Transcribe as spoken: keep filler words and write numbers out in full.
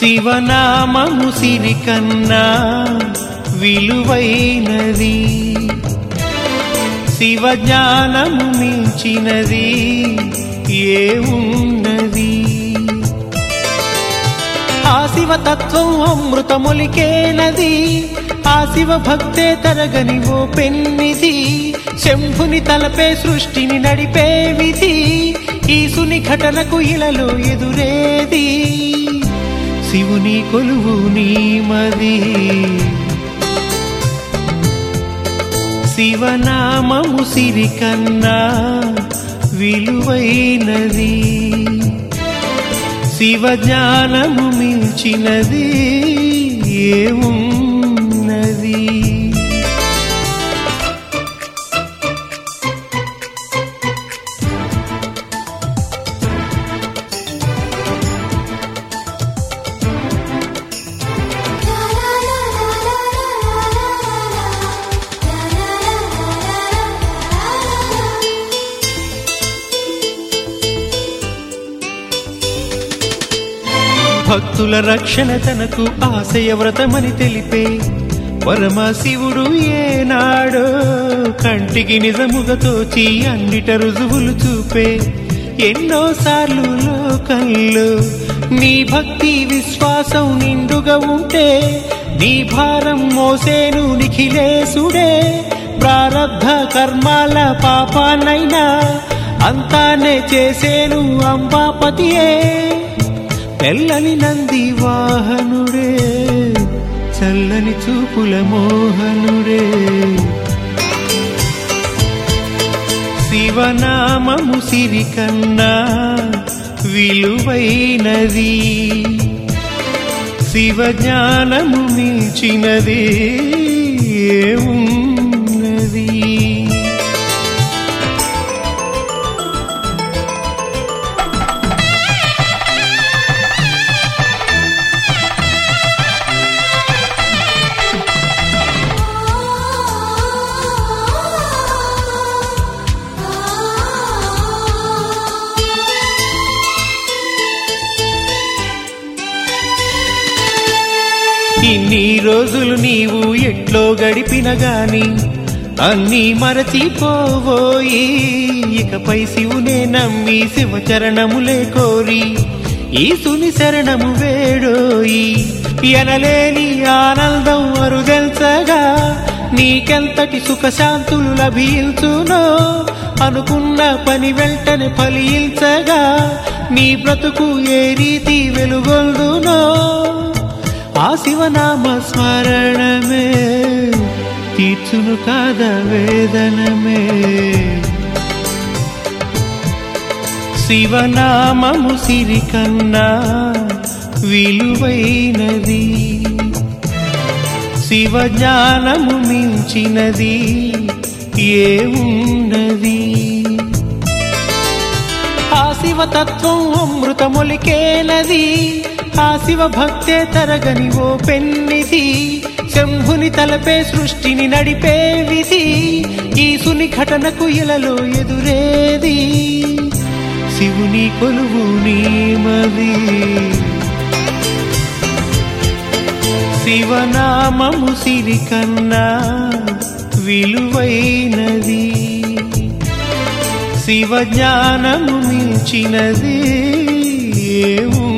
శివనామము సిరి కన్నా విలువైనది, శివజ్ఞానము మించినది ఏమున్నది. ఆ శివతత్వం అమృతములికేనది, ఆ శివ భక్తే తరగని ఓ పెన్నిది. శంభుని తలపే సృష్టిని నడిపే విధి, ఈసుని ఘటనకు ఇలలో ఎదురేది. శివుని కొలువు నీ మది, శివనామము సిరి కన్నా విలువైనది, శివజ్ఞానము మించినది ఏమున్నది. భక్తుల రక్షణ తనకు ఆశయ వ్రతమని తెలిపే పరమశివుడు ఏనాడో కంటికి నిజముగా తోచి అన్నిట రుజువులు చూపే. ఎన్నోసార్లు లోకంలో నీ భక్తి విశ్వాసం నిండుగా ఉంటే నీ భారం మోసేను నిఖిలేశుడే. ప్రారబ్ధ కర్మాల పాపానైనా అంతానే చేసేను అంబాపతియే. తెల్లని నంది వాహనుడే, చల్లని చూపుల మోహనుడే. శివనామము సిరి కన్నా విలువైనది, శివజ్ఞానము మించినది ఏమున్నది. ఇన్ని రోజులు నీవు ఎట్లో గడిపిన గాని అన్నీ మరచిపోవోయి. ఇకపై శివునే నమ్మి శివచరణములే కోరి ఈసుని శరణము వేడోయి. ఎనలేని ఆనందం అరుదెల్చగా నీకెంతటి సుఖశాంతులు లభించునో. అనుకున్న పని వెంటనే ఫలించగా నీ బ్రతుకు ఏ రీతి వెలుగొల్దునో. ఆ శివనామ స్మరణమే తీర్చును కాద వేదనమే. శివనామము సిరి కన్నా విలువైనది, శివజ్ఞానము మించినది ఏమున్నది. ఆ శివతత్వం అమృతములికేనది, ఆ శివ భక్తే తరగని ఓ పెన్నిది. శంభుని తలపే సృష్టిని నడిపే విధి, ఈసుని ఘటనకు ఇలలో ఎదురేది. శివుని కొలువు నీ మది, శివనామము సిరి కన్నా విలువైనది, శివజ్ఞానము మించినది ఏము